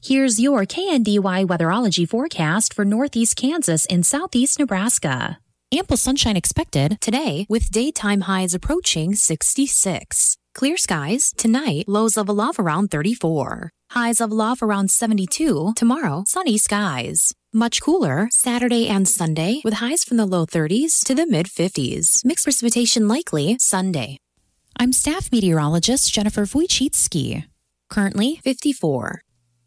Here's your KNDY weatherology forecast for northeast Kansas and southeast Nebraska. Ample sunshine expected today with daytime highs approaching 66. Clear skies tonight, lows level off around 34. Highs level off around 72. Tomorrow, sunny skies. Much cooler Saturday and Sunday with highs from the low 30s to the mid 50s. Mixed precipitation likely Sunday. I'm staff meteorologist Jennifer Wojcicki. Currently 54.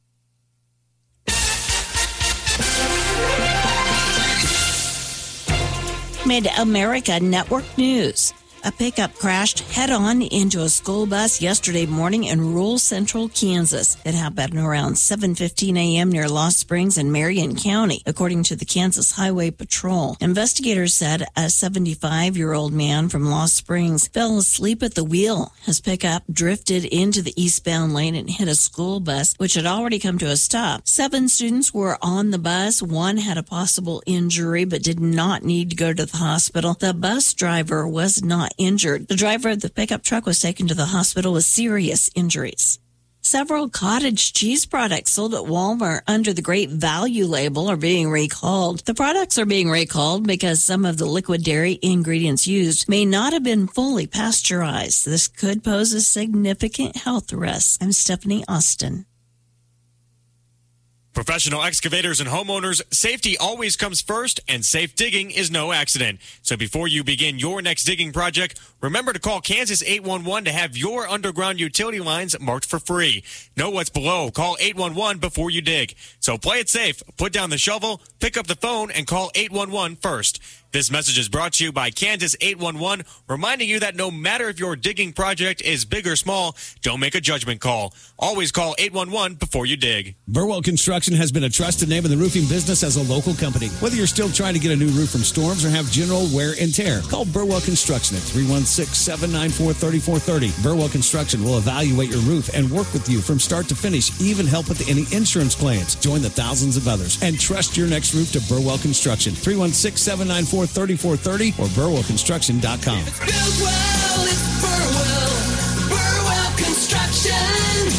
Mid-America Network News. A pickup crashed head-on into a school bus yesterday morning in rural central Kansas. It happened around 7:15 a.m. near Lost Springs in Marion County, according to the Kansas Highway Patrol. Investigators said a 75-year-old man from Lost Springs fell asleep at the wheel. His pickup drifted into the eastbound lane and hit a school bus, which had already come to a stop. 7 students were on the bus. 1 had a possible injury but did not need to go to the hospital. The bus driver was not injured. The driver of the pickup truck was taken to the hospital with serious injuries. Several cottage cheese products sold at Walmart under the Great Value label are being recalled. The products are being recalled because some of the liquid dairy ingredients used may not have been fully pasteurized. This could pose a significant health risk. I'm Stephanie Austin. Professional excavators and homeowners, safety always comes first, and safe digging is no accident. So before you begin your next digging project, remember to call Kansas 811 to have your underground utility lines marked for free. Know what's below. Call 811 before you dig. So play it safe. Put down the shovel, pick up the phone, and call 811 first. This message is brought to you by Kansas 811, reminding you that no matter if your digging project is big or small, don't make a judgment call. Always call 811 before you dig. Burwell Construction has been a trusted name in the roofing business as a local company. Whether you're still trying to get a new roof from storms or have general wear and tear, call Burwell Construction at 316-794-3430. Burwell Construction will evaluate your roof and work with you from start to finish, even help with any insurance claims. Join the thousands of others and trust your next roof to Burwell Construction. 316-794-3430 or burwellconstruction.com. If it's built well, it's Burwell. Burwell Construction.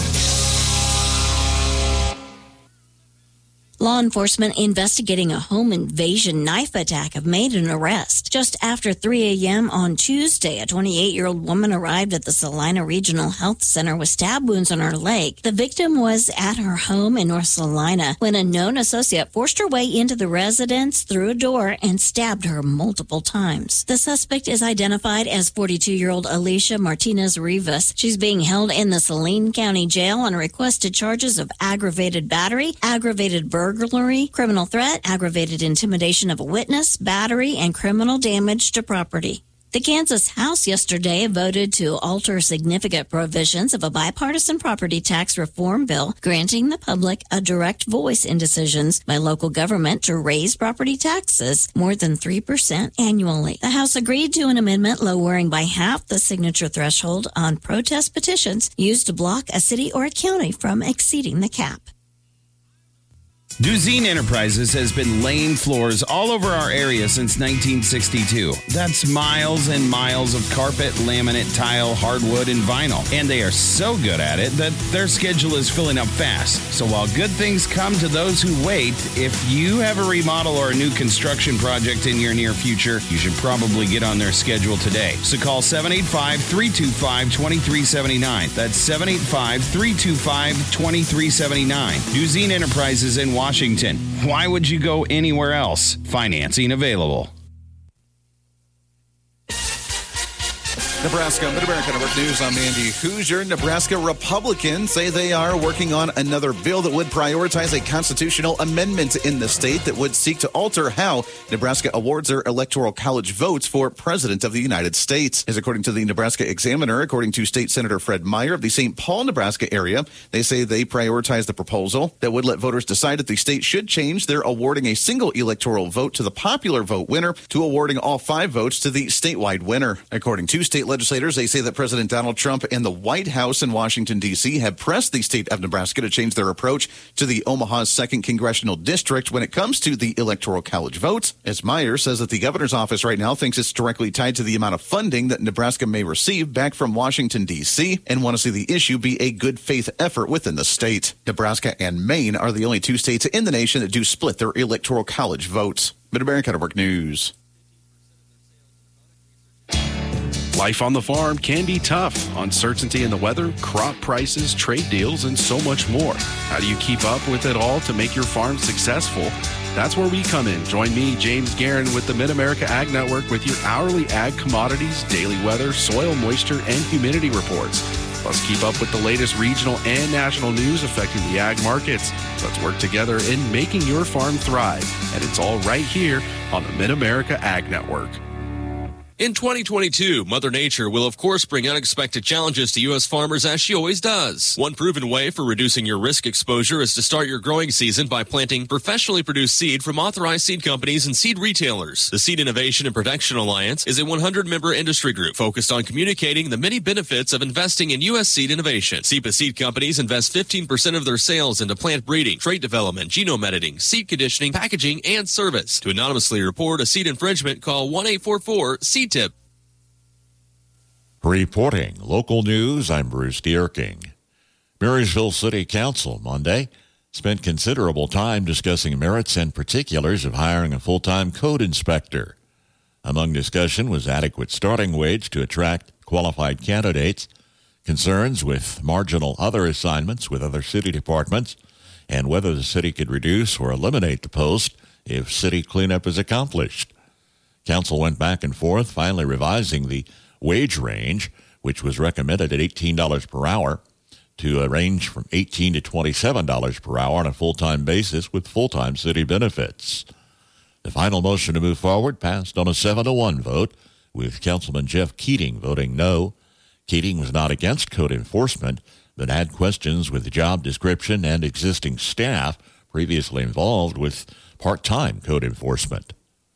Law enforcement investigating a home invasion knife attack have made an arrest. Just after 3 a.m. on Tuesday, a 28-year-old woman arrived at the Salina Regional Health Center with stab wounds on her leg. The victim was at her home in North Salina when a known associate forced her way into the residence through a door and stabbed her multiple times. The suspect is identified as 42-year-old Alicia Martinez Rivas. She's being held in the Saline County Jail on requested charges of aggravated battery, aggravated burglary, criminal threat, aggravated intimidation of a witness, battery, and criminal damage to property. The Kansas House yesterday voted to alter significant provisions of a bipartisan property tax reform bill, granting the public a direct voice in decisions by local government to raise property taxes more than 3% annually. The House agreed to an amendment lowering by half the signature threshold on protest petitions used to block a city or a county from exceeding the cap. Duzine Enterprises has been laying floors all over our area since 1962. That's miles and miles of carpet, laminate, tile, hardwood, and vinyl. And they are so good at it that their schedule is filling up fast. So while good things come to those who wait, if you have a remodel or a new construction project in your near future, you should probably get on their schedule today. So call 785-325-2379. That's 785-325-2379. Duzine Enterprises in Washington. Why would you go anywhere else? Financing available. Nebraska, Mid-America Network News. I'm Andy Hoosier. Nebraska Republicans say they are working on another bill that would prioritize a constitutional amendment in the state that would seek to alter how Nebraska awards their electoral college votes for President of the United States. As according to the Nebraska Examiner, according to State Senator Fred Meyer of the St. Paul, Nebraska area, they say they prioritize the proposal that would let voters decide if the state should change their awarding a single electoral vote to the popular vote winner to awarding all 5 votes to the statewide winner. According to State legislators, they say that President Donald Trump and the White House in Washington, D.C. have pressed the state of Nebraska to change their approach to the Omaha's 2nd Congressional District when it comes to the Electoral College votes, as Myers says that the governor's office right now thinks it's directly tied to the amount of funding that Nebraska may receive back from Washington, D.C., and want to see the issue be a good faith effort within the state. Nebraska and Maine are the only 2 states in the nation that do split their Electoral College votes. Mid-America Network News. Life on the farm can be tough. Uncertainty in the weather, crop prices, trade deals, and so much more. How do you keep up with it all to make your farm successful? That's where we come in. Join me, James Guerin, with the Mid-America Ag Network with your hourly ag commodities, daily weather, soil moisture, and humidity reports. Plus, keep up with the latest regional and national news affecting the ag markets. Let's work together in making your farm thrive. And it's all right here on the Mid-America Ag Network. In 2022, Mother Nature will of course bring unexpected challenges to U.S. farmers as she always does. One proven way for reducing your risk exposure is to start your growing season by planting professionally produced seed from authorized seed companies and seed retailers. The Seed Innovation and Protection Alliance is a 100-member industry group focused on communicating the many benefits of investing in U.S. seed innovation. SEPA seed companies invest 15% of their sales into plant breeding, trait development, genome editing, seed conditioning, packaging, and service. To anonymously report a seed infringement, call 1-844-SEED Tip. Reporting local news, I'm Bruce Dierking. Marysville City Council Monday spent considerable time discussing merits and particulars of hiring a full-time code inspector. Among discussion was adequate starting wage to attract qualified candidates, concerns with marginal other assignments with other city departments, and whether the city could reduce or eliminate the post if city cleanup is accomplished. Council went back and forth, finally revising the wage range, which was recommended at $18 per hour, to a range from $18 to $27 per hour on a full-time basis with full-time city benefits. The final motion to move forward passed on a 7-1 vote, with Councilman Jeff Keating voting no. Keating was not against code enforcement, but had questions with the job description and existing staff previously involved with part-time code enforcement.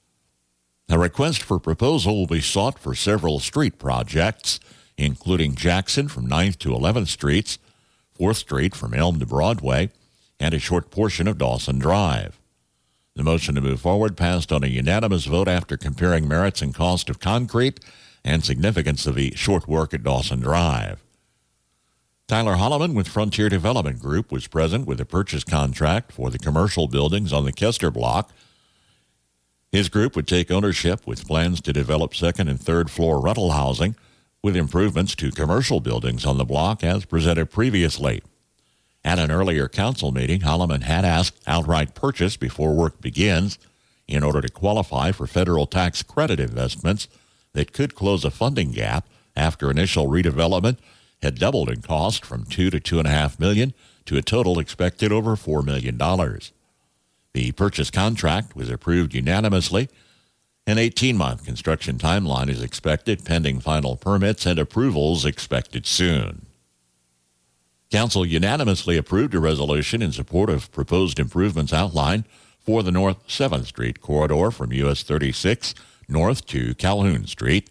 A request for proposal will be sought for several street projects, including Jackson from 9th to 11th Streets, 4th Street from Elm to Broadway, and a short portion of Dawson Drive. The motion to move forward passed on a unanimous vote after comparing merits and cost of concrete and significance of the short work at Dawson Drive. Tyler Holloman with Frontier Development Group was present with a purchase contract for the commercial buildings on the Kester block. His group would take ownership with plans to develop second and third floor rental housing with improvements to commercial buildings on the block as presented previously. At an earlier council meeting, Holloman had asked outright purchase before work begins in order to qualify for federal tax credit investments that could close a funding gap after initial redevelopment had doubled in cost from $2 to $2.5 million to a total expected over $4 million. The purchase contract was approved unanimously. An 18-month construction timeline is expected, pending final permits and approvals expected soon. Council unanimously approved a resolution in support of proposed improvements outlined for the North 7th Street corridor from US 36 north to Calhoun Street.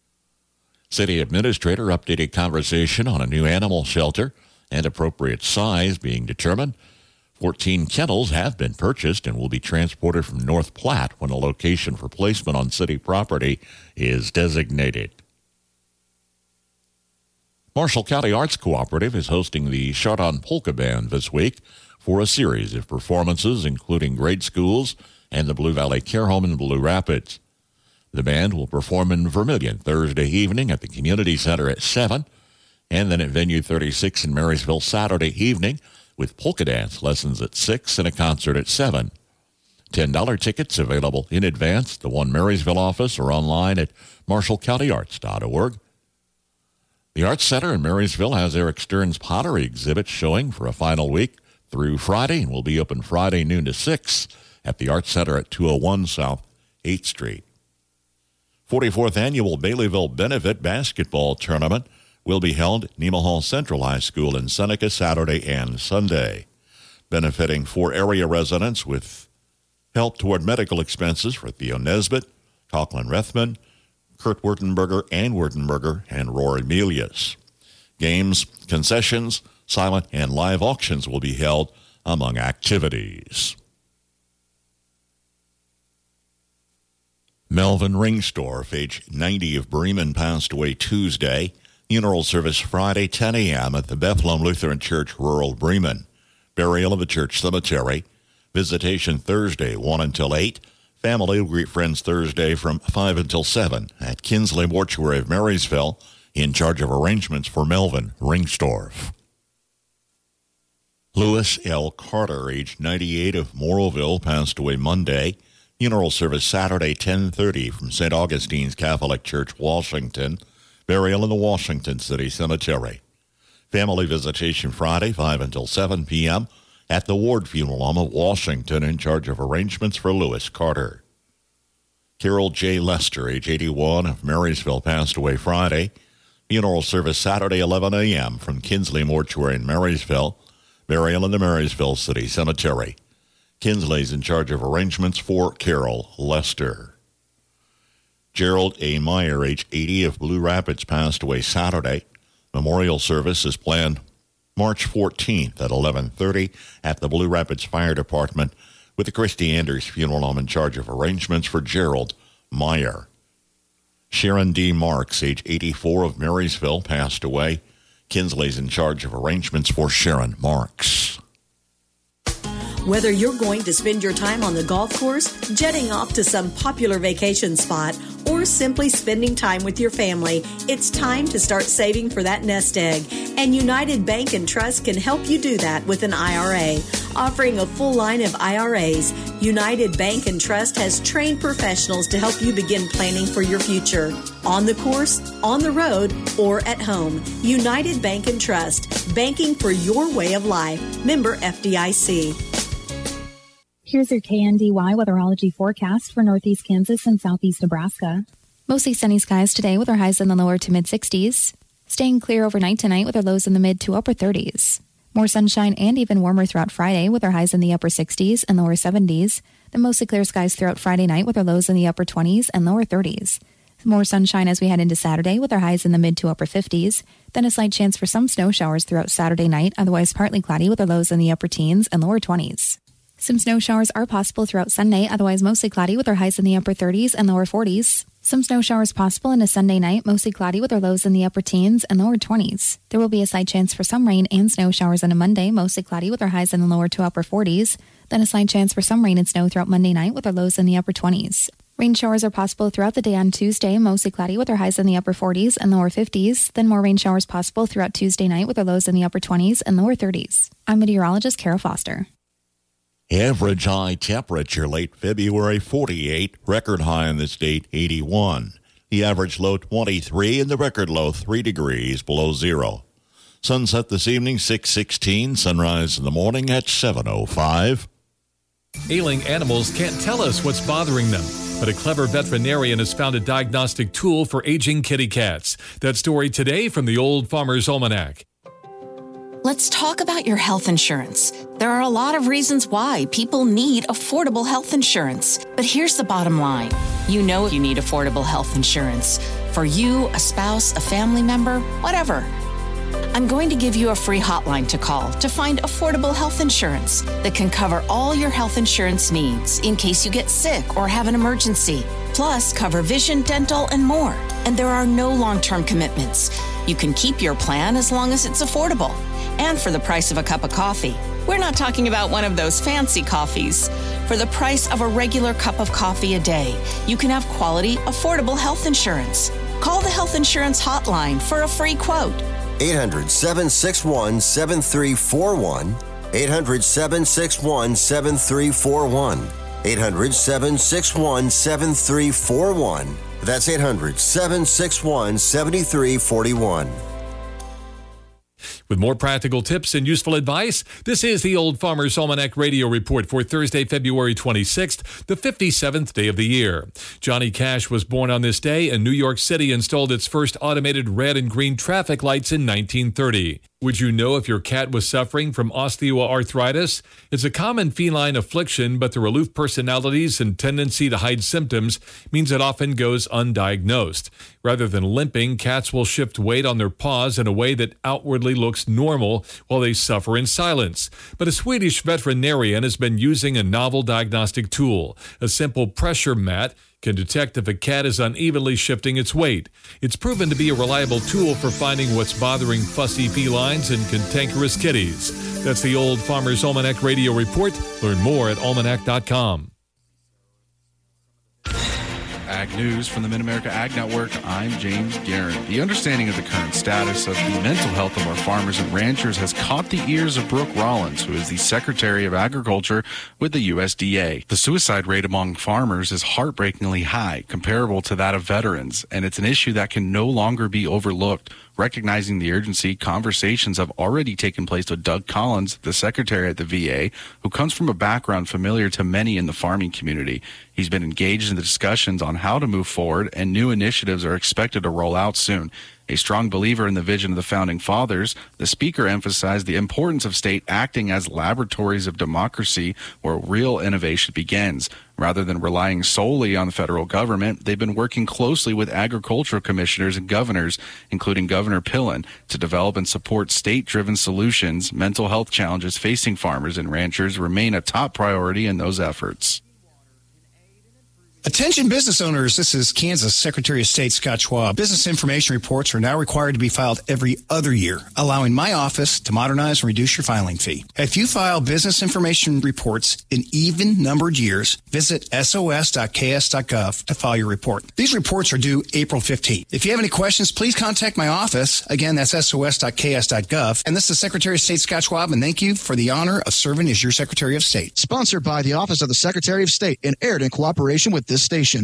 City Administrator updated conversation on a new animal shelter and appropriate size being determined. 14 kennels have been purchased and will be transported from North Platte when a location for placement on city property is designated. Marshall County Arts Cooperative is hosting the Chardon Polka Band this week for a series of performances, including grade schools and the Blue Valley Care Home in Blue Rapids. The band will perform in Vermilion Thursday evening at the Community Center at 7, and then at Venue 36 in Marysville Saturday evening, with polka dance lessons at 6 and a concert at 7. $10 tickets available in advance at the One Marysville office or online at marshallcountyarts.org. The Arts Center in Marysville has Eric Stern's pottery exhibit showing for a final week through Friday and will be open Friday noon to 6 at the Arts Center at 201 South 8th Street. 44th Annual Baileyville Benefit Basketball Tournament will be held at Nemaha Central High School in Seneca Saturday and Sunday, benefiting 4 area residents with help toward medical expenses for Theo Nesbitt, Coughlin Rethman, Kurt Wurtenberger, Ann Wurtenberger, and Rory Melius. Games, concessions, silent and live auctions will be held among activities. Melvin Ringstorff, age 90 of Bremen, passed away Tuesday. Funeral service Friday, 10 a.m. at the Bethlehem Lutheran Church, rural Bremen. Burial of the church cemetery. Visitation Thursday, 1 until 8. Family will greet friends Thursday from 5 until 7 at Kinsley Mortuary of Marysville, in charge of arrangements for Melvin Ringstorff. Lewis L. Carter, age 98 of Morrowville, passed away Monday. Funeral service Saturday, 10:30 from St. Augustine's Catholic Church, Washington. Burial in the Washington City Cemetery. Family visitation Friday, 5 until 7 p.m. at the Ward Funeral Home of Washington, in charge of arrangements for Lewis Carter. Carol J. Lester, age 81 of Marysville, passed away Friday. Funeral service Saturday, 11 a.m. from Kinsley Mortuary in Marysville. Burial in the Marysville City Cemetery. Kinsley's in charge of arrangements for Carol Lester. Gerald A. Meyer, age 80 of Blue Rapids, passed away Saturday. Memorial service is planned March 14th at 11:30 at the Blue Rapids Fire Department, with the Christy Anders Funeral Home in charge of arrangements for Gerald Meyer. Sharon D. Marks, age 84 of Marysville, passed away. Kinsley's in charge of arrangements for Sharon Marks. Whether you're going to spend your time on the golf course, jetting off to some popular vacation spot, or simply spending time with your family, it's time to start saving for that nest egg. And United Bank and Trust can help you do that with an IRA. Offering a full line of IRAs, United Bank and Trust has trained professionals to help you begin planning for your future. On the course, on the road, or at home. United Bank and Trust. Banking for your way of life. Member FDIC. Here's your KNDY weatherology forecast for northeast Kansas and southeast Nebraska. Mostly sunny skies today with our highs in the lower to mid-60s. Staying clear overnight tonight with our lows in the mid to upper 30s. More sunshine and even warmer throughout Friday with our highs in the upper 60s and lower 70s. Then mostly clear skies throughout Friday night with our lows in the upper 20s and lower 30s. More sunshine as we head into Saturday with our highs in the mid to upper 50s. Then a slight chance for some snow showers throughout Saturday night, otherwise partly cloudy with our lows in the upper teens and lower 20s. Some snow showers are possible throughout Sunday, otherwise mostly cloudy with our highs in the upper 30s and lower 40s. Some snow showers possible into Sunday night, mostly cloudy with our lows in the upper teens and lower 20s. There will be a slight chance for some rain and snow showers on a Monday, mostly cloudy with our highs in the lower to upper 40s. Then a slight chance for some rain and snow throughout Monday night with our lows in the upper 20s. Rain showers are possible throughout the day on Tuesday, mostly cloudy with our highs in the upper 40s and lower 50s. Then more rain showers possible throughout Tuesday night with our lows in the upper 20s and lower 30s. I'm meteorologist Carol Foster. Average high temperature late February 48, record high on this date 81. The average low 23 and the record low 3 degrees below zero. Sunset this evening 6:16, sunrise in the morning at 7:05. Ailing animals can't tell us what's bothering them, but a clever veterinarian has found a diagnostic tool for aging kitty cats. That story today from the Old Farmer's Almanac. Let's talk about your health insurance. There are a lot of reasons why people need affordable health insurance. But here's the bottom line. You know you need affordable health insurance. For you, a spouse, a family member, whatever. I'm going to give you a free hotline to call to find affordable health insurance that can cover all your health insurance needs in case you get sick or have an emergency. Plus, cover vision, dental, and more. And there are no long-term commitments. You can keep your plan as long as it's affordable. And for the price of a cup of coffee. We're not talking about one of those fancy coffees. For the price of a regular cup of coffee a day, you can have quality, affordable health insurance. Call the Health Insurance Hotline for a free quote. 800-761-7341. 800-761-7341. 800-761-7341. That's 800-761-7341. With more practical tips and useful advice, this is the Old Farmer's Almanac Radio Report for Thursday, February 26th, the 57th day of the year. Johnny Cash was born on this day, and New York City installed its first automated red and green traffic lights in 1930. Would you know if your cat was suffering from osteoarthritis? It's a common feline affliction, but their aloof personalities and tendency to hide symptoms means it often goes undiagnosed. Rather than limping, cats will shift weight on their paws in a way that outwardly looks normal while they suffer in silence. But a Swedish veterinarian has been using a novel diagnostic tool. A simple pressure mat can detect if a cat is unevenly shifting its weight. It's proven to be a reliable tool for finding what's bothering fussy felines and cantankerous kitties. That's the Old Farmer's Almanac Radio Report. Learn more at almanac.com. Ag News from the Mid-America Ag Network, I'm James Guerin. The understanding of the current status of the mental health of our farmers and ranchers has caught the ears of Brooke Rollins, who is the Secretary of Agriculture with the USDA. The suicide rate among farmers is heartbreakingly high, comparable to that of veterans, and it's an issue that can no longer be overlooked. Recognizing the urgency, conversations have already taken place with Doug Collins, the secretary at the VA, who comes from a background familiar to many in the farming community. He's been engaged in the discussions on how to move forward, and new initiatives are expected to roll out soon. A strong believer in the vision of the Founding Fathers, the speaker emphasized the importance of state acting as laboratories of democracy where real innovation begins. Rather than relying solely on the federal government, they've been working closely with agricultural commissioners and governors, including Governor Pillen, to develop and support state-driven solutions. Mental health challenges facing farmers and ranchers remain a top priority in those efforts. Attention business owners, this is Kansas Secretary of State Scott Schwab. Business information reports are now required to be filed every other year, allowing my office to modernize and reduce your filing fee. If you file business information reports in even-numbered years, visit sos.ks.gov to file your report. These reports are due April 15th. If you have any questions, please contact my office. Again, that's sos.ks.gov. And this is Secretary of State Scott Schwab, and thank you for the honor of serving as your Secretary of State. Sponsored by the Office of the Secretary of State and aired in cooperation with this station.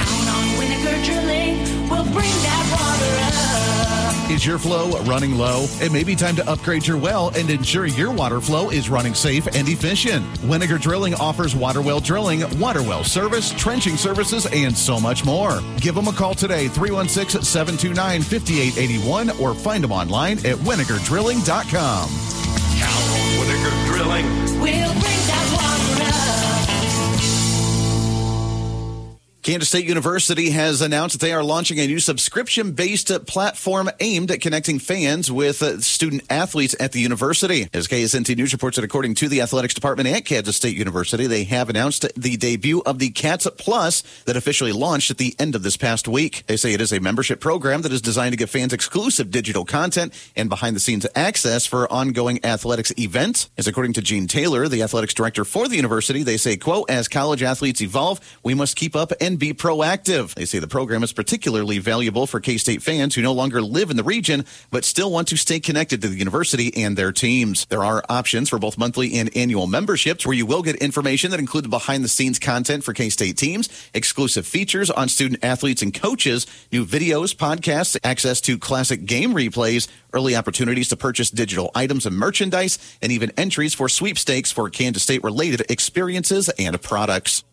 Is your flow running low? It may be time to upgrade your well and ensure your water flow is running safe and efficient. Winnegar Drilling offers water well drilling, water well service, trenching services, and so much more. Give them a call today, 316-729-5881, or find them online at winnegardrilling.com. Count on Winnegar Drilling. We'll bring that water up. Kansas State University has announced that they are launching a new subscription-based platform aimed at connecting fans with student athletes at the university. As KSNT News reports that according to the athletics department at Kansas State University, they have announced the debut of the Cats Plus that officially launched at the end of this past week. They say it is a membership program that is designed to give fans exclusive digital content and behind-the-scenes access for ongoing athletics events. As according to Gene Taylor, the athletics director for the university, they say, quote, as college athletes evolve, we must keep up and be proactive. They say the program is particularly valuable for K-State fans who no longer live in the region but still want to stay connected to the university and their teams. There are options for both monthly and annual memberships where you will get information that include the behind-the-scenes content for K-State teams, exclusive features on student athletes and coaches, new videos, podcasts, access to classic game replays, early opportunities to purchase digital items and merchandise, and even entries for sweepstakes for Kansas State-related experiences and products.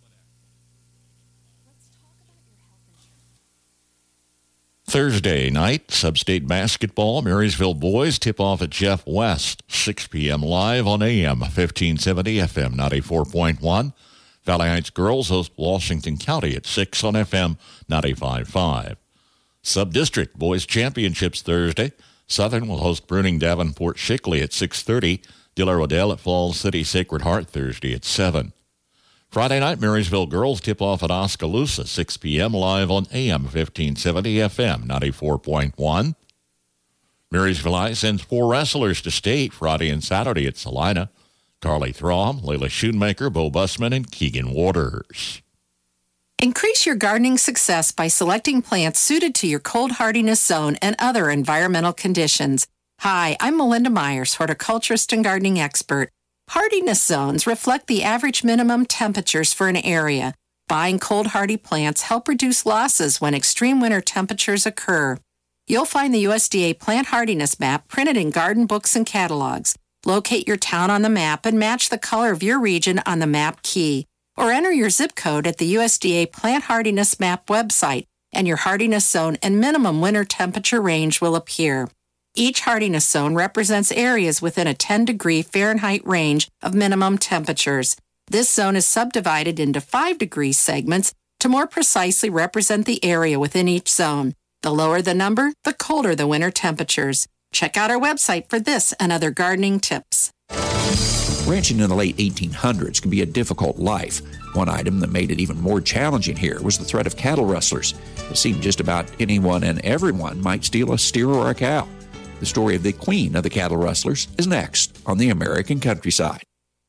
Thursday night, Sub-State basketball, Marysville boys tip off at Jeff West, 6 p.m. live on AM 1570, FM 94.1. Valley Heights girls host Washington County at 6 on FM 95.5. Sub-District boys championships Thursday. Southern will host Bruning Davenport Shickley at 6:30. De La Rodelle at Falls City Sacred Heart Thursday at 7. Friday night, Marysville girls tip off at Oskaloosa, 6 p.m. live on AM 1570, FM 94.1. Marysville High sends 4 wrestlers to state Friday and Saturday at Salina. Carly Throm, Layla Schoonmaker, Bo Busman, and Keegan Waters. Increase your gardening success by selecting plants suited to your cold hardiness zone and other environmental conditions. Hi, I'm Melinda Myers, horticulturist and gardening expert. Hardiness zones reflect the average minimum temperatures for an area. Buying cold hardy plants help reduce losses when extreme winter temperatures occur. You'll find the USDA Plant Hardiness Map printed in garden books and catalogs. Locate your town on the map and match the color of your region on the map key. Or enter your zip code at the USDA Plant Hardiness Map website, and your hardiness zone and minimum winter temperature range will appear. Each hardiness zone represents areas within a 10-degree Fahrenheit range of minimum temperatures. This zone is subdivided into 5-degree segments to more precisely represent the area within each zone. The lower the number, the colder the winter temperatures. Check out our website for this and other gardening tips. Ranching in the late 1800s could be a difficult life. One item that made it even more challenging here was the threat of cattle rustlers. It seemed just about anyone and everyone might steal a steer or a cow. The story of the queen of the cattle rustlers is next on the American Countryside.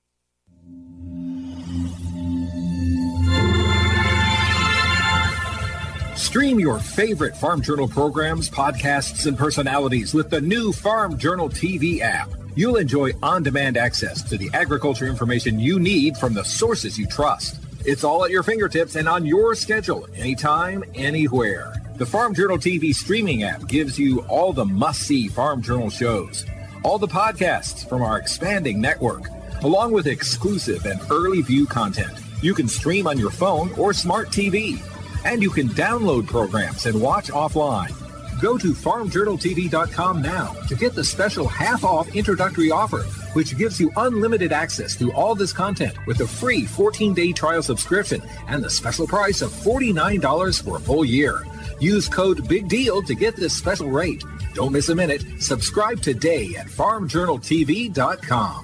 Stream your favorite Farm Journal programs, podcasts, and personalities with the new Farm Journal TV app. You'll enjoy on-demand access to the agriculture information you need from the sources you trust. It's all at your fingertips and on your schedule, anytime, anywhere. The Farm Journal TV streaming app gives you all the must-see Farm Journal shows, all the podcasts from our expanding network, along with exclusive and early view content. You can stream on your phone or smart TV. And you can download programs and watch offline. Go to farmjournaltv.com now to get the special half-off introductory offer, which gives you unlimited access to all this content with a free 14-day trial subscription and the special price of $49 for a full year. Use code BIGDEAL to get this special rate. Don't miss a minute. Subscribe today at farmjournaltv.com.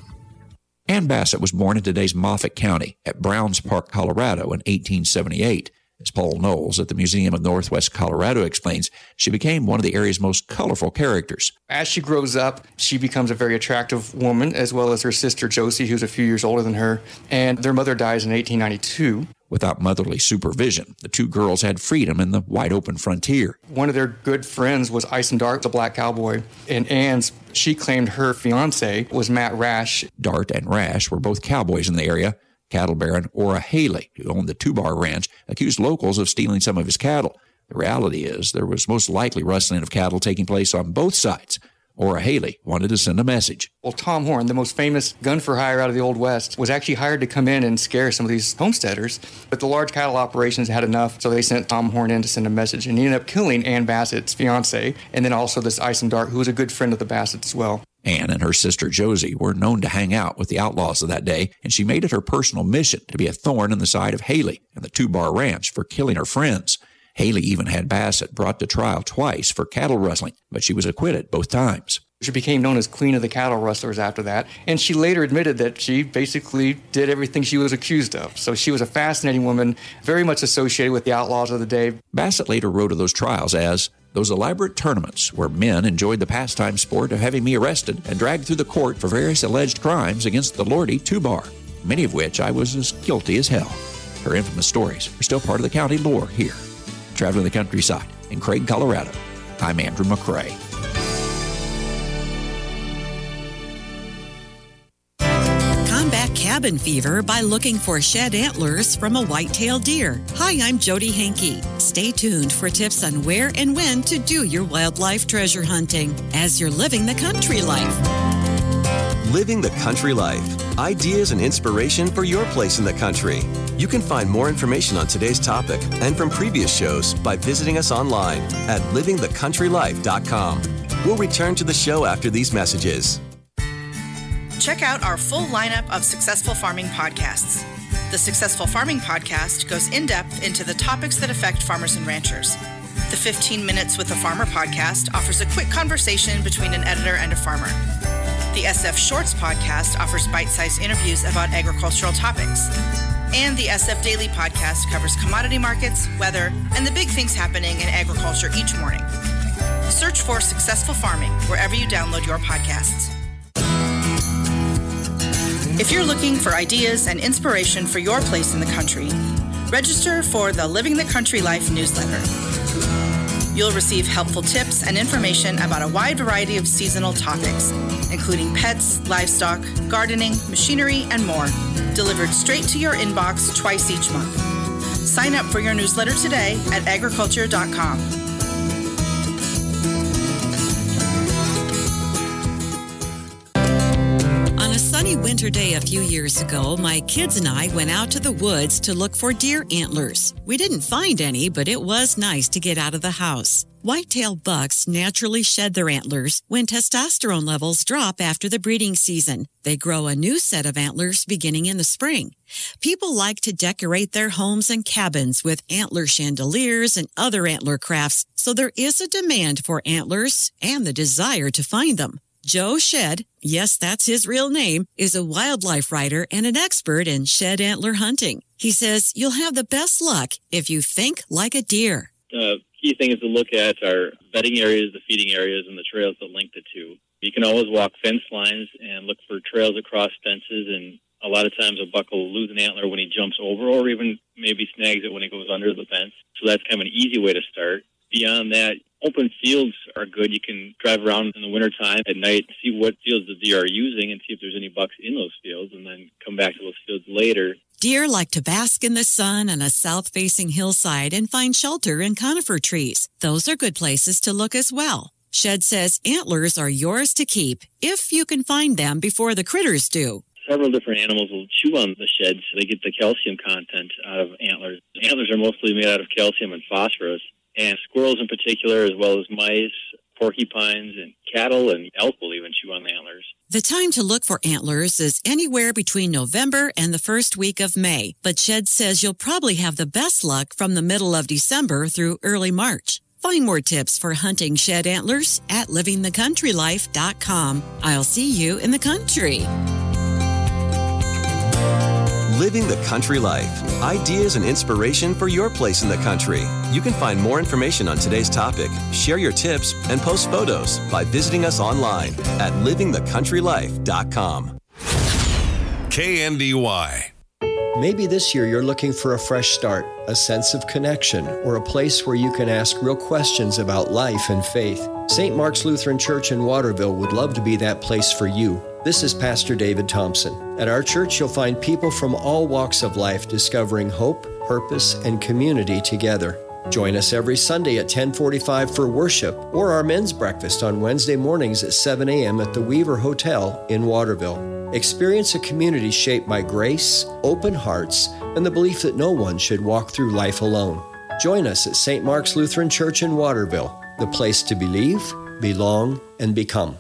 Ann Bassett was born in today's Moffat County at Browns Park, Colorado in 1878. As Paul Knowles at the Museum of Northwest Colorado explains, she became one of the area's most colorful characters. As she grows up, she becomes a very attractive woman, as well as her sister Josie, who's a few years older than her, and their mother dies in 1892. Without motherly supervision, the two girls had freedom in the wide-open frontier. One of their good friends was Isom Dart, the black cowboy, and she claimed her fiancé was Matt Rash. Dart and Rash were both cowboys in the area. Cattle baron Ora Haley, who owned the Two-Bar Ranch, accused locals of stealing some of his cattle. The reality is there was most likely rustling of cattle taking place on both sides. Ora Haley wanted to send a message. Well, Tom Horn, the most famous gun for hire out of the Old West, was actually hired to come in and scare some of these homesteaders. But the large cattle operations had enough, so they sent Tom Horn in to send a message. And he ended up killing Ann Bassett's fiancé, and then also this Isom Dart, who was a good friend of the Bassetts as well. Ann and her sister Josie were known to hang out with the outlaws of that day, and she made it her personal mission to be a thorn in the side of Haley and the Two-Bar Ranch for killing her friends. Haley even had Bassett brought to trial twice for cattle rustling, but she was acquitted both times. She became known as Queen of the Cattle Rustlers after that, and she later admitted that she basically did everything she was accused of. So she was a fascinating woman, very much associated with the outlaws of the day. Bassett later wrote of those trials as those elaborate tournaments where men enjoyed the pastime sport of having me arrested and dragged through the court for various alleged crimes against the lordy Two-Bar, many of which I was as guilty as hell. Her infamous stories are still part of the county lore here. Traveling the countryside in Craig, Colorado, I'm Andrew McCrae. Combat cabin fever by looking for shed antlers from a white-tailed deer. Hi, I'm Jody Hankey. Stay tuned for tips on where and when to do your wildlife treasure hunting as you're living the country life. Living the country life. Ideas and inspiration for your place in the country. You can find more information on today's topic and from previous shows by visiting us online at livingthecountrylife.com. We'll return to the show after these messages. Check out our full lineup of Successful Farming podcasts. The Successful Farming podcast goes in-depth into the topics that affect farmers and ranchers. The 15 Minutes with a Farmer podcast offers a quick conversation between an editor and a farmer. The SF Shorts podcast offers bite-sized interviews about agricultural topics. And the SF Daily podcast covers commodity markets, weather, and the big things happening in agriculture each morning. Search for Successful Farming wherever you download your podcasts. If you're looking for ideas and inspiration for your place in the country, register for the Living the Country Life newsletter. You'll receive helpful tips and information about a wide variety of seasonal topics, including pets, livestock, gardening, machinery, and more, delivered straight to your inbox twice each month. Sign up for your newsletter today at agriculture.com. On a sunny sunny winter day a few years ago, my kids and I went out to the woods to look for deer antlers. We didn't find any, but it was nice to get out of the house. White-tailed bucks naturally shed their antlers when testosterone levels drop after the breeding season. They grow a new set of antlers beginning in the spring. People like to decorate their homes and cabins with antler chandeliers and other antler crafts, so there is a demand for antlers and the desire to find them. Joe Shed, yes, that's his real name, is a wildlife writer and an expert in shed antler hunting. He says you'll have the best luck if you think like a deer. The key thing is to look at our bedding areas, the feeding areas, and the trails that link the two. You can always walk fence lines and look for trails across fences, and a lot of times a buck will lose an antler when he jumps over or even maybe snags it when he goes under the fence. So that's kind of an easy way to start. Beyond that, open fields are good. You can drive around in the wintertime at night, see what fields the deer are using and see if there's any bucks in those fields, and then come back to those fields later. Deer like to bask in the sun on a south-facing hillside and find shelter in conifer trees. Those are good places to look as well. Shed says antlers are yours to keep if you can find them before the critters do. Several different animals will chew on the sheds. They get the calcium content out of antlers. Antlers are mostly made out of calcium and phosphorus. And squirrels in particular, as well as mice, porcupines, and cattle and elk will even chew on the antlers. The time to look for antlers is anywhere between November and the first week of May, but Shed says you'll probably have the best luck from the middle of December through early March. Find more tips for hunting shed antlers at livingthecountrylife.com. I'll see you in the country. Living the Country Life. Ideas and inspiration for your place in the country. You can find more information on today's topic, share your tips, and post photos by visiting us online at livingthecountrylife.com. KNDY. Maybe this year you're looking for a fresh start, a sense of connection, or a place where you can ask real questions about life and faith. St. Mark's Lutheran Church in Waterville would love to be that place for you. This is Pastor David Thompson. At our church, you'll find people from all walks of life discovering hope, purpose, and community together. Join us every Sunday at 10:45 for worship or our men's breakfast on Wednesday mornings at 7 a.m. at the Weaver Hotel in Waterville. Experience a community shaped by grace, open hearts, and the belief that no one should walk through life alone. Join us at St. Mark's Lutheran Church in Waterville, the place to believe, belong, and become.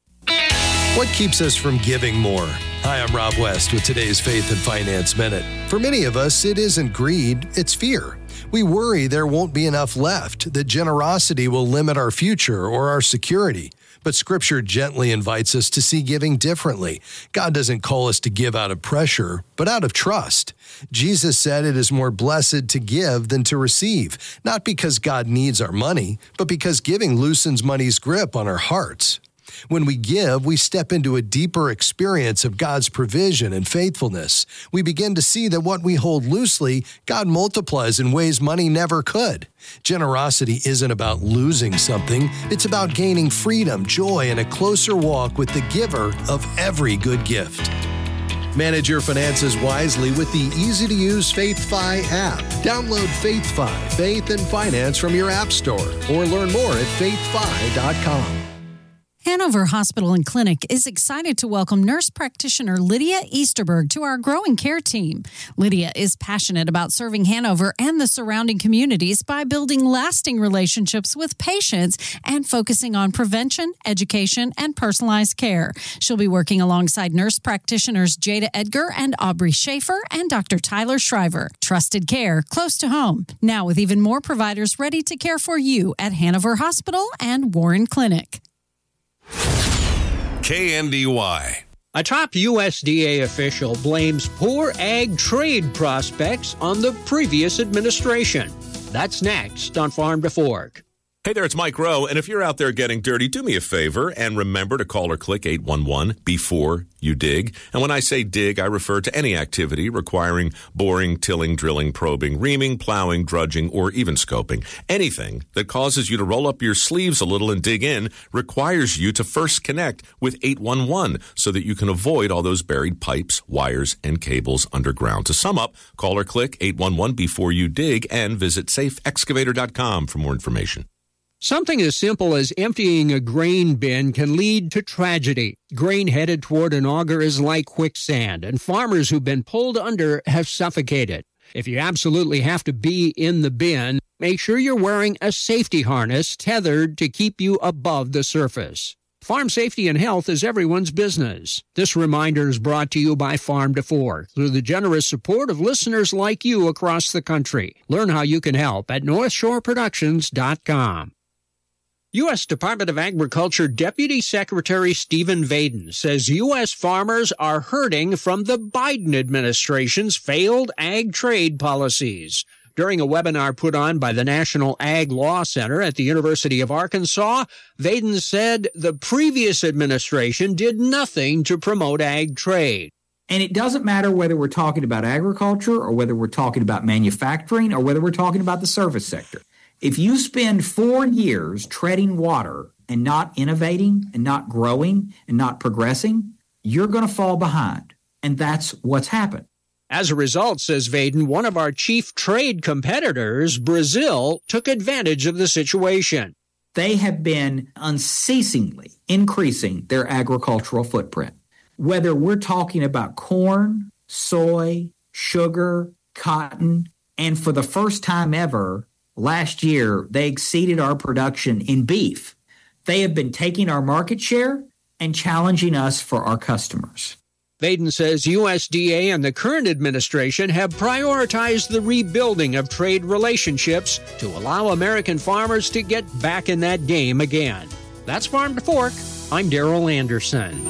What keeps us from giving more? Hi, I'm Rob West with today's Faith and Finance Minute. For many of us, it isn't greed, it's fear. We worry there won't be enough left, that generosity will limit our future or our security. But Scripture gently invites us to see giving differently. God doesn't call us to give out of pressure, but out of trust. Jesus said it is more blessed to give than to receive, not because God needs our money, but because giving loosens money's grip on our hearts. When we give, we step into a deeper experience of God's provision and faithfulness. We begin to see that what we hold loosely, God multiplies in ways money never could. Generosity isn't about losing something. It's about gaining freedom, joy, and a closer walk with the giver of every good gift. Manage your finances wisely with the easy-to-use FaithFi app. Download FaithFi, Faith and Finance from your app store, or learn more at faithfi.com. Hanover Hospital and Clinic is excited to welcome nurse practitioner Lydia Easterberg to our growing care team. Lydia is passionate about serving Hanover and the surrounding communities by building lasting relationships with patients and focusing on prevention, education, and personalized care. She'll be working alongside nurse practitioners Jada Edgar and Aubrey Schaefer and Dr. Tyler Shriver. Trusted care close to home. Now with even more providers ready to care for you at Hanover Hospital and Warren Clinic. KNDY. A top USDA official blames poor ag trade prospects on the previous administration. That's next on Farm to Fork. Hey there, it's Mike Rowe, and if you're out there getting dirty, do me a favor and remember to call or click 811 before you dig. And when I say dig, I refer to any activity requiring boring, tilling, drilling, probing, reaming, plowing, drudging, or even scoping. Anything that causes you to roll up your sleeves a little and dig in requires you to first connect with 811 so that you can avoid all those buried pipes, wires, and cables underground. To sum up, call or click 811 before you dig and visit safeexcavator.com for more information. Something as simple as emptying a grain bin can lead to tragedy. Grain headed toward an auger is like quicksand, and farmers who've been pulled under have suffocated. If you absolutely have to be in the bin, make sure you're wearing a safety harness tethered to keep you above the surface. Farm safety and health is everyone's business. This reminder is brought to you by Farm to Fork through the generous support of listeners like you across the country. Learn how you can help at NorthshoreProductions.com. U.S. Department of Agriculture Deputy Secretary Stephen Vaden says U.S. farmers are hurting from the Biden administration's failed ag trade policies. During a webinar put on by the National Ag Law Center at the University of Arkansas, Vaden said the previous administration did nothing to promote ag trade. And it doesn't matter whether we're talking about agriculture or whether we're talking about manufacturing or whether we're talking about the service sector. If you spend 4 years treading water and not innovating and not growing and not progressing, you're going to fall behind. And that's what's happened. As a result, says Vaden, one of our chief trade competitors, Brazil, took advantage of the situation. They have been unceasingly increasing their agricultural footprint. Whether we're talking about corn, soy, sugar, cotton, and for the first time ever, last year, they exceeded our production in beef. They have been taking our market share and challenging us for our customers. Vaden says USDA and the current administration have prioritized the rebuilding of trade relationships to allow American farmers to get back in that game again. That's Farm to Fork. I'm Darrell Anderson.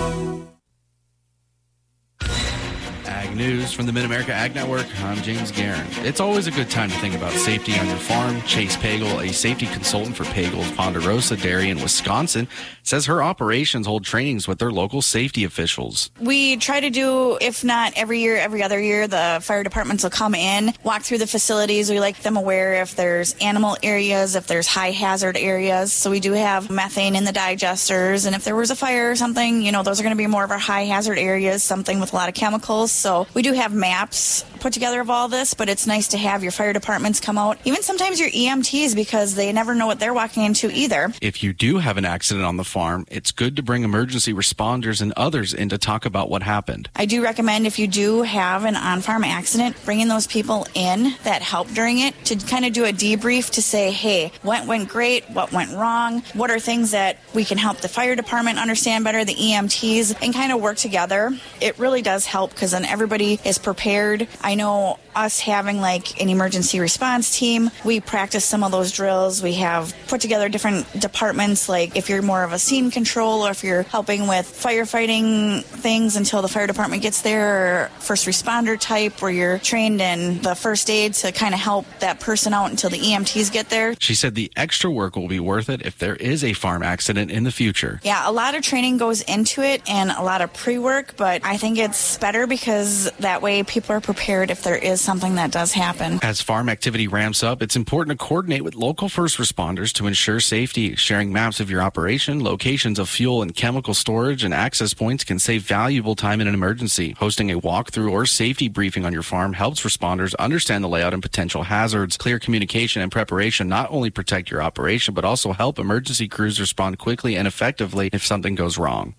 News from the Mid-America Ag Network. I'm James Guerin. It's always a good time to think about safety on your farm. Chase Pagel, a safety consultant for Pagel's Ponderosa Dairy in Wisconsin, says her operations hold trainings with their local safety officials. We try to do, if not every year, every other year, the fire departments will come in, walk through the facilities. We like them aware if there's animal areas, if there's high hazard areas. So we do have methane in the digesters, and if there was a fire or something, those are going to be more of our high hazard areas, something with a lot of chemicals. So we do have maps put together of all this, but it's nice to have your fire departments come out, even sometimes your EMTs, because they never know what they're walking into either. If you do have an accident on the farm, it's good to bring emergency responders and others in to talk about what happened. I do recommend, if you do have an on-farm accident, bringing those people in that helped during it to kind of do a debrief to say, hey, what went great, what went wrong, what are things that we can help the fire department understand better, the EMTs, and kind of work together. It really does help, because then everybody is prepared. I know us having like an emergency response team, we practice some of those drills. We have put together different departments, like if you're more of a scene control or if you're helping with firefighting things until the fire department gets there, or first responder type where you're trained in the first aid to kind of help that person out until the EMTs get there. She said the extra work will be worth it if there is a farm accident in the future. Yeah, a lot of training goes into it and a lot of pre-work, but I think it's better because that way people are prepared if there is something that does happen. As farm activity ramps up, it's important to coordinate with local first responders to ensure safety. Sharing maps of your operation, locations of fuel and chemical storage, and access points can save valuable time in an emergency. Hosting a walkthrough or safety briefing on your farm helps responders understand the layout and potential hazards. Clear communication and preparation not only protect your operation, but also help emergency crews respond quickly and effectively if something goes wrong.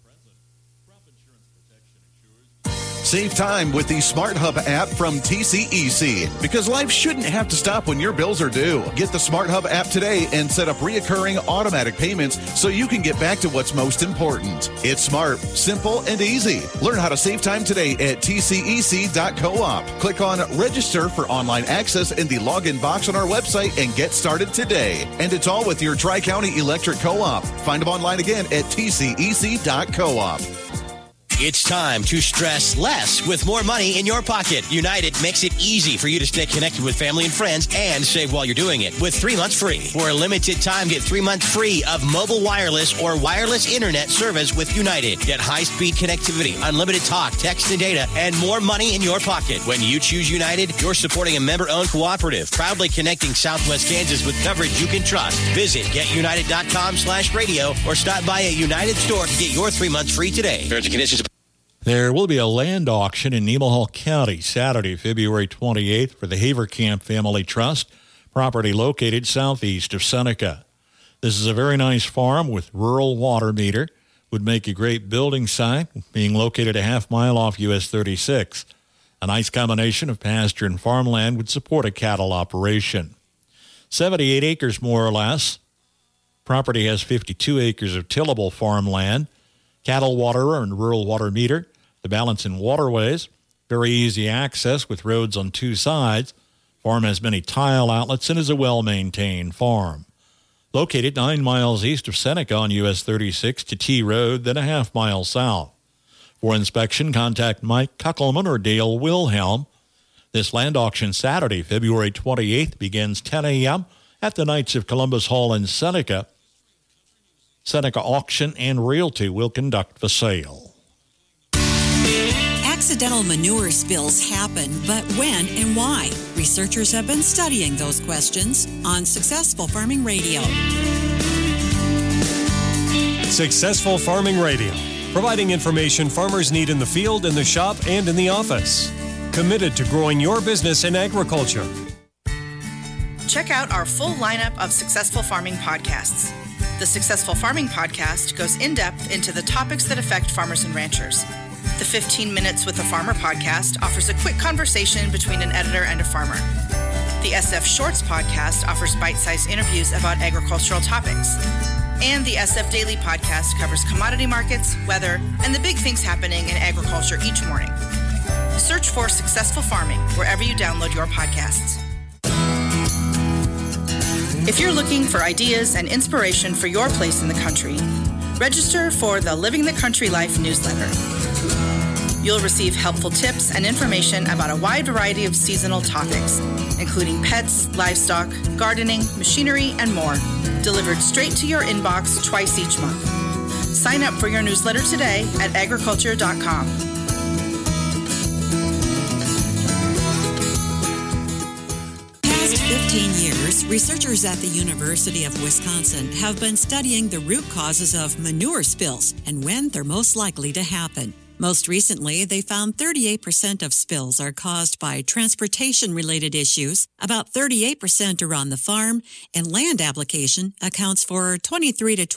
Save time with the Smart Hub app from TCEC, because life shouldn't have to stop when your bills are due. Get the Smart Hub app today and set up reoccurring automatic payments so you can get back to what's most important. It's smart, simple, and easy. Learn how to save time today at tcec.coop. Click on Register for online access in the login box on our website and get started today. And it's all with your Tri-County Electric Co-op. Find them online again at tcec.coop. It's time to stress less with more money in your pocket. United makes it easy for you to stay connected with family and friends and save while you're doing it with 3 months free. For a limited time, get 3 months free of mobile wireless or wireless internet service with United. Get high-speed connectivity, unlimited talk, text, and data, and more money in your pocket. When you choose United, you're supporting a member-owned cooperative, proudly connecting Southwest Kansas with coverage you can trust. Visit getunited.com/radio or stop by a United store to get your 3 months free today. Terms and conditions. There will be a land auction in Nemaha County Saturday, February 28th for the Haverkamp Family Trust. Property located southeast of Seneca. This is a very nice farm with rural water meter. Would make a great building site, being located a half mile off US 36. A nice combination of pasture and farmland would support a cattle operation. 78 acres more or less. Property has 52 acres of tillable farmland, cattle waterer and rural water meter, the balance in waterways, very easy access with roads on two sides. Farm has many tile outlets and is a well-maintained farm. Located 9 miles east of Seneca on US 36 to T Road, then a half mile south. For inspection, contact Mike Kuckelman or Dale Wilhelm. This land auction Saturday, February 28th, begins 10 a.m. at the Knights of Columbus Hall in Seneca. Seneca Auction and Realty will conduct the sale. Accidental manure spills happen, but when and why? Researchers have been studying those questions on Successful Farming Radio. Successful Farming Radio, providing information farmers need in the field, in the shop, and in the office. Committed to growing your business in agriculture. Check out our full lineup of Successful Farming podcasts. The Successful Farming podcast goes in-depth into the topics that affect farmers and ranchers. The 15 Minutes with a Farmer podcast offers a quick conversation between an editor and a farmer. The SF Shorts podcast offers bite-sized interviews about agricultural topics. And the SF Daily podcast covers commodity markets, weather, and the big things happening in agriculture each morning. Search for Successful Farming wherever you download your podcasts. If you're looking for ideas and inspiration for your place in the country, register for the Living the Country Life newsletter. You'll receive helpful tips and information about a wide variety of seasonal topics, including pets, livestock, gardening, machinery, and more, delivered straight to your inbox twice each month. Sign up for your newsletter today at agriculture.com. Past 15 years, researchers at the University of Wisconsin have been studying the root causes of manure spills and when they're most likely to happen. Most recently, they found 38% of spills are caused by transportation-related issues, about 38% are on the farm, and land application accounts for 23 to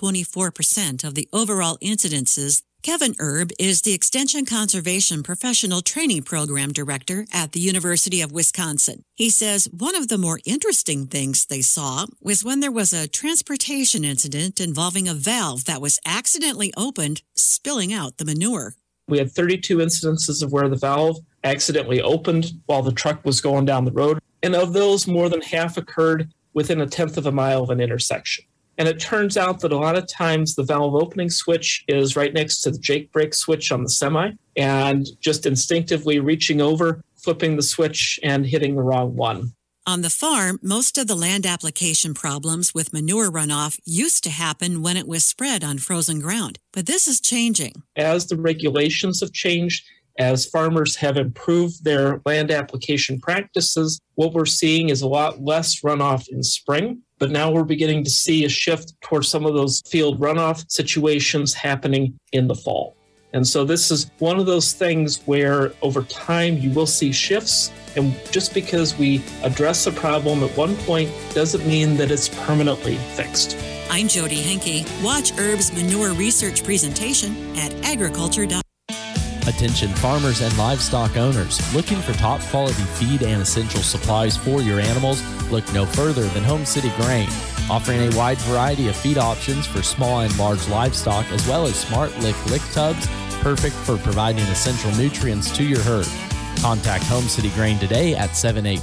24% of the overall incidences. Kevin Erb is the Extension Conservation Professional Training Program Director at the University of Wisconsin. He says one of the more interesting things they saw was when there was a transportation incident involving a valve that was accidentally opened, spilling out the manure. We had 32 incidences of where the valve accidentally opened while the truck was going down the road. And of those, more than half occurred within a tenth of a mile of an intersection. And it turns out that a lot of times the valve opening switch is right next to the Jake brake switch on the semi, and just instinctively reaching over, flipping the switch, and hitting the wrong one. On the farm, most of the land application problems with manure runoff used to happen when it was spread on frozen ground, but this is changing. As the regulations have changed, as farmers have improved their land application practices, what we're seeing is a lot less runoff in spring, but now we're beginning to see a shift towards some of those field runoff situations happening in the fall. And so this is one of those things where over time you will see shifts. And just because we address a problem at one point doesn't mean that it's permanently fixed. I'm Jody Henke. Watch Erb's manure research presentation at agriculture.com. Attention farmers and livestock owners looking for top quality feed and essential supplies for your animals. Look no further than Home City Grain, offering a wide variety of feed options for small and large livestock, as well as smart lick tubs, perfect for providing essential nutrients to your herd. Contact Home City Grain today at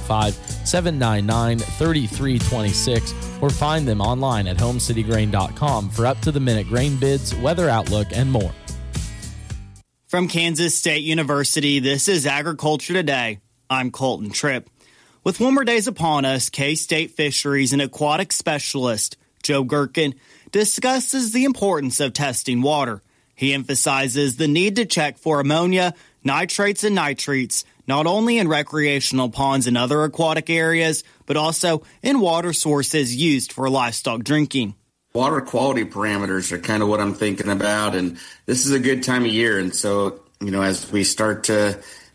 785-799-3326 or find them online at homecitygrain.com for up-to-the-minute grain bids, weather outlook, and more. From Kansas State University, this is Agriculture Today. I'm Colton Tripp. With warmer days upon us, K-State Fisheries and Aquatic Specialist Joe Gherkin discusses the importance of testing water. He emphasizes the need to check for ammonia, nitrates, and nitrates, not only in recreational ponds and other aquatic areas, but also in water sources used for livestock drinking. Water quality parameters are kind of what I'm thinking about, and this is a good time of year. And so, as we start to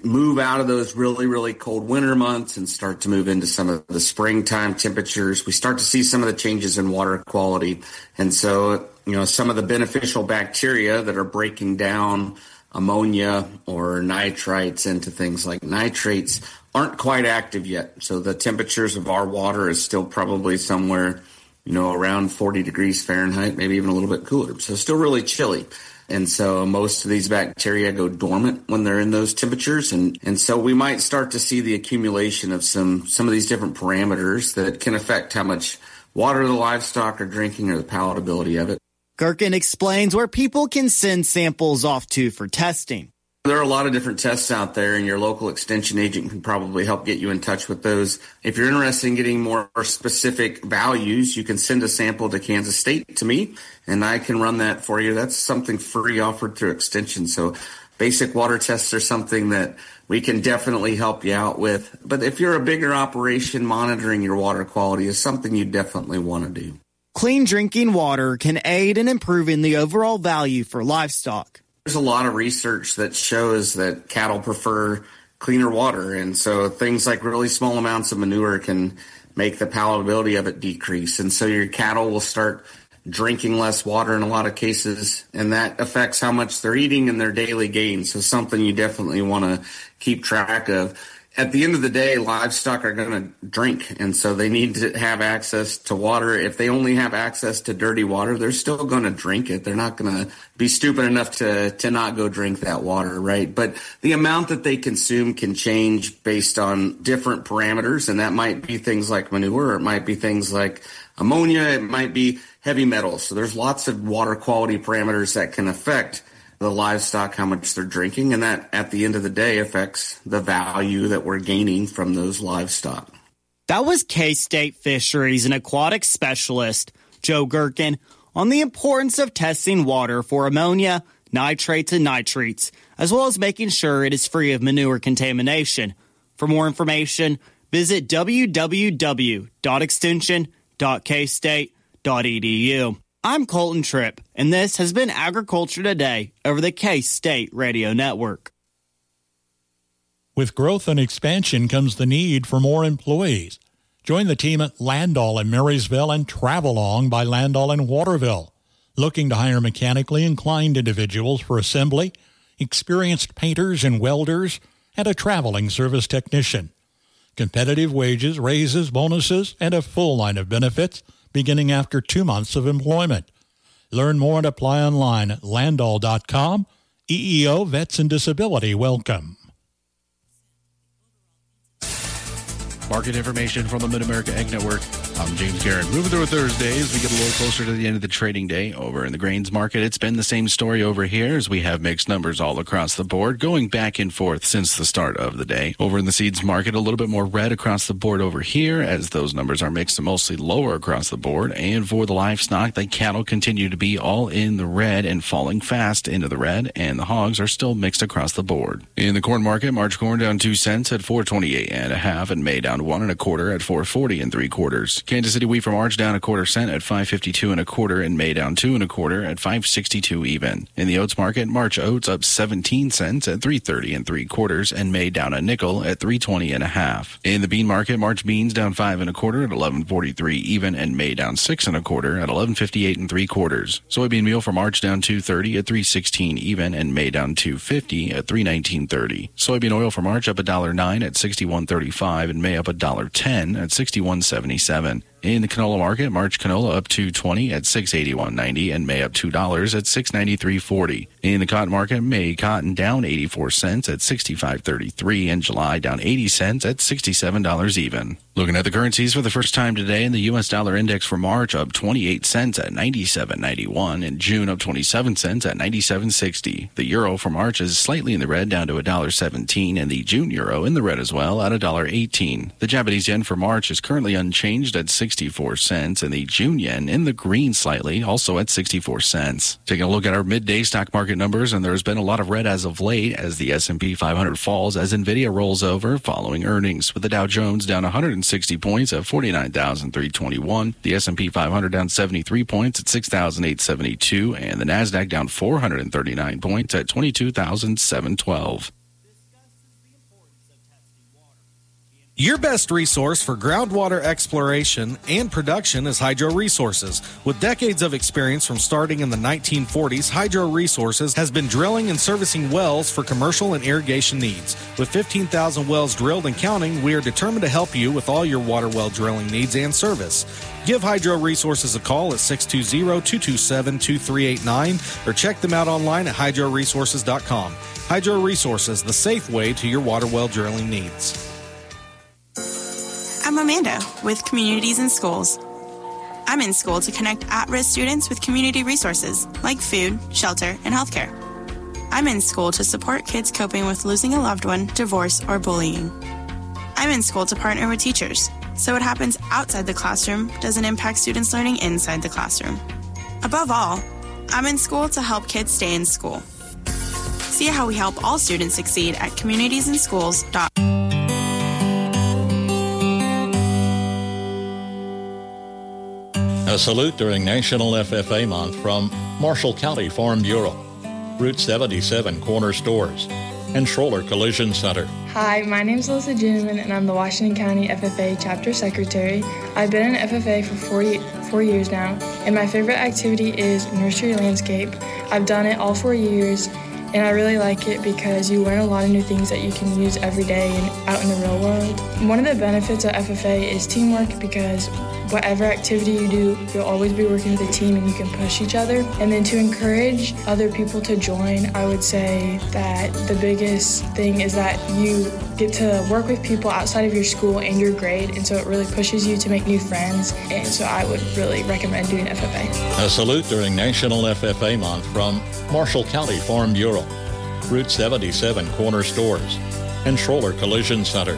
move out of those really, really cold winter months and start to move into some of the springtime temperatures, we start to see some of the changes in water quality. And so, some of the beneficial bacteria that are breaking down ammonia or nitrites into things like nitrates aren't quite active yet. So the temperatures of our water is still probably somewhere, around 40 degrees Fahrenheit, maybe even a little bit cooler. So still really chilly. And so most of these bacteria go dormant when they're in those temperatures. And so we might start to see the accumulation of some of these different parameters that can affect how much water the livestock are drinking or the palatability of it. Gerken explains where people can send samples off to for testing. There are a lot of different tests out there, and your local extension agent can probably help get you in touch with those. If you're interested in getting more specific values, you can send a sample to Kansas State to me, and I can run that for you. That's something free offered through extension. So basic water tests are something that we can definitely help you out with. But if you're a bigger operation, monitoring your water quality is something you definitely want to do. Clean drinking water can aid in improving the overall value for livestock. There's a lot of research that shows that cattle prefer cleaner water. And so things like really small amounts of manure can make the palatability of it decrease. And so your cattle will start drinking less water in a lot of cases, and that affects how much they're eating and their daily gains. So something you definitely want to keep track of. At the end of the day, livestock are going to drink, and so they need to have access to water. If they only have access to dirty water, they're still going to drink it. They're not going to be stupid enough to not go drink that water, right? But the amount that they consume can change based on different parameters, and that might be things like manure, or it might be things like ammonia, it might be heavy metals. So there's lots of water quality parameters that can affect the livestock, how much they're drinking, and that at the end of the day affects the value that we're gaining from those livestock. That was K-State Fisheries and Aquatic Specialist Joe Gerken on the importance of testing water for ammonia, nitrates, and nitrates, as well as making sure it is free of manure contamination. For more information, visit www.extension.kstate.edu. I'm Colton Tripp, and this has been Agriculture Today over the K-State Radio Network. With growth and expansion comes the need for more employees. Join the team at Landall in Marysville and Travelong by Landall in Waterville, looking to hire mechanically inclined individuals for assembly, experienced painters and welders, and a traveling service technician. Competitive wages, raises, bonuses, and a full line of benefits beginning after 2 months of employment. Learn more and apply online at landall.com. EEO Vets and Disability welcome. Market information from the Mid-America Ag Network. I'm James Garrett. Moving through Thursdays, we get a little closer to the end of the trading day over in the grains market. It's been the same story over here as we have mixed numbers all across the board, going back and forth since the start of the day. Over in the seeds market, a little bit more red across the board over here as those numbers are mixed and mostly lower across the board. And for the livestock, the cattle continue to be all in the red and falling fast into the red, and the hogs are still mixed across the board. In the corn market, March corn down 2 cents at $4.28 and May down 1 1.25 at $4.40 3/4. Kansas City wheat for March down 1/4 cent at $5.52 1/4, and May down 2 1/4 at $5.62 even. In the oats market, March oats up 17 cents at $3.30 3/4, and May down a nickel at $3.20 1/2. In the bean market, March beans down 5 1/4 at $11.43 even, and May down 6 1/4 at $11.58 3/4. Soybean meal for March down $2.30 at $3.16 even, and May down $2.50 at $3.19 Soybean oil for March up $1.09 at $61.35, and May up $1.10 at $61.77. In the canola market, March canola up $2.20 at $681.90, and May up $2 at $693.40. In the cotton market, May cotton down 84 cents at $65.33, and July down 80 cents at $67 even. Looking at the currencies for the first time today, the U.S. dollar index for March up 28 cents at 97.91, and June up 27 cents at 97.60. The euro for March is slightly in the red, down to $1.17, and the June euro in the red as well at $1.18. The Japanese yen for March is currently unchanged at 64 cents, and the June yen in the green slightly, also at 64 cents. Taking a look at our midday stock market numbers, and there's been a lot of red as of late as the S&P 500 falls as NVIDIA rolls over following earnings, with the Dow Jones down 160 points at 49,321, the S&P 500 down 73 points at 6,872, and the NASDAQ down 439 points at 22,712. Your best resource for groundwater exploration and production is Hydro Resources. With decades of experience from starting in the 1940s, Hydro Resources has been drilling and servicing wells for commercial and irrigation needs. With 15,000 wells drilled and counting, we are determined to help you with all your water well drilling needs and service. Give Hydro Resources a call at 620-227-2389 or check them out online at hydroresources.com. Hydro Resources, the safe way to your water well drilling needs. I'm Amanda with Communities in Schools. I'm in school to connect at-risk students with community resources like food, shelter, and healthcare. I'm in school to support kids coping with losing a loved one, divorce, or bullying. I'm in school to partner with teachers, so what happens outside the classroom doesn't impact students learning inside the classroom. Above all, I'm in school to help kids stay in school. See how we help all students succeed at communitiesinschools.org. A salute during National FFA Month from Marshall County Farm Bureau, Route 77 Corner Stores, and Schroller Collision Center. Hi, my name is Alyssa Ginneman, and I'm the Washington County FFA Chapter Secretary. I've been in FFA for 4 years now, and my favorite activity is nursery landscape. I've done it all 4 years, and I really like it because you learn a lot of new things that you can use every day and out in the real world. One of the benefits of FFA is teamwork because whatever activity you do, you'll always be working with a team and you can push each other. And then to encourage other people to join, I would say that the biggest thing is that you get to work with people outside of your school and your grade, and so it really pushes you to make new friends, and so I would really recommend doing FFA. A salute during National FFA Month from Marshall County Farm Bureau, Route 77 Corner Stores, and Schroller Collision Center.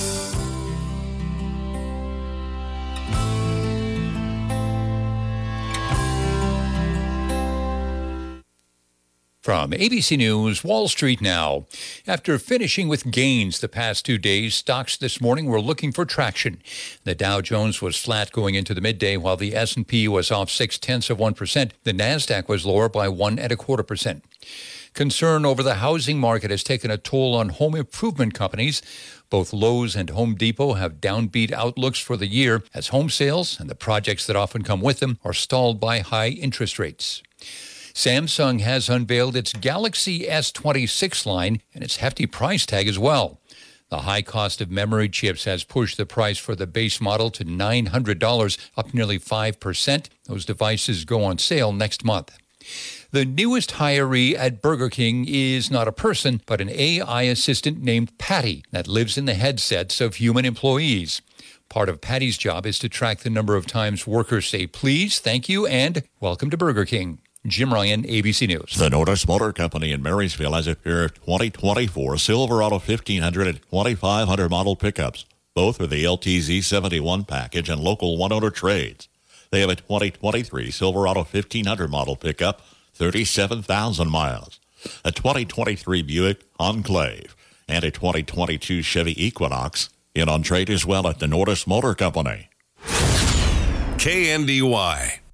From ABC News, Wall Street now. After finishing with gains the past 2 days, stocks this morning were looking for traction. The Dow Jones was flat going into the midday, while the S&P was off 0.6%. The Nasdaq was lower by 1.25%. Concern over the housing market has taken a toll on home improvement companies. Both Lowe's and Home Depot have downbeat outlooks for the year as home sales and the projects that often come with them are stalled by high interest rates. Samsung has unveiled its Galaxy S26 line and its hefty price tag as well. The high cost of memory chips has pushed the price for the base model to $900, up nearly 5%. Those devices go on sale next month. The newest hiree at Burger King is not a person, but an AI assistant named Patty that lives in the headsets of human employees. Part of Patty's job is to track the number of times workers say please, thank you, and welcome to Burger King. Jim Ryan, ABC News. The Norris Motor Company in Marysville has a pair of 2024 Silverado 1500 and 2500 model pickups. Both are the LTZ 71 package and local one-owner trades. They have a 2023 Silverado 1500 model pickup, 37,000 miles, a 2023 Buick Enclave, and a 2022 Chevy Equinox in on trade as well at the Norris Motor Company. KNDY.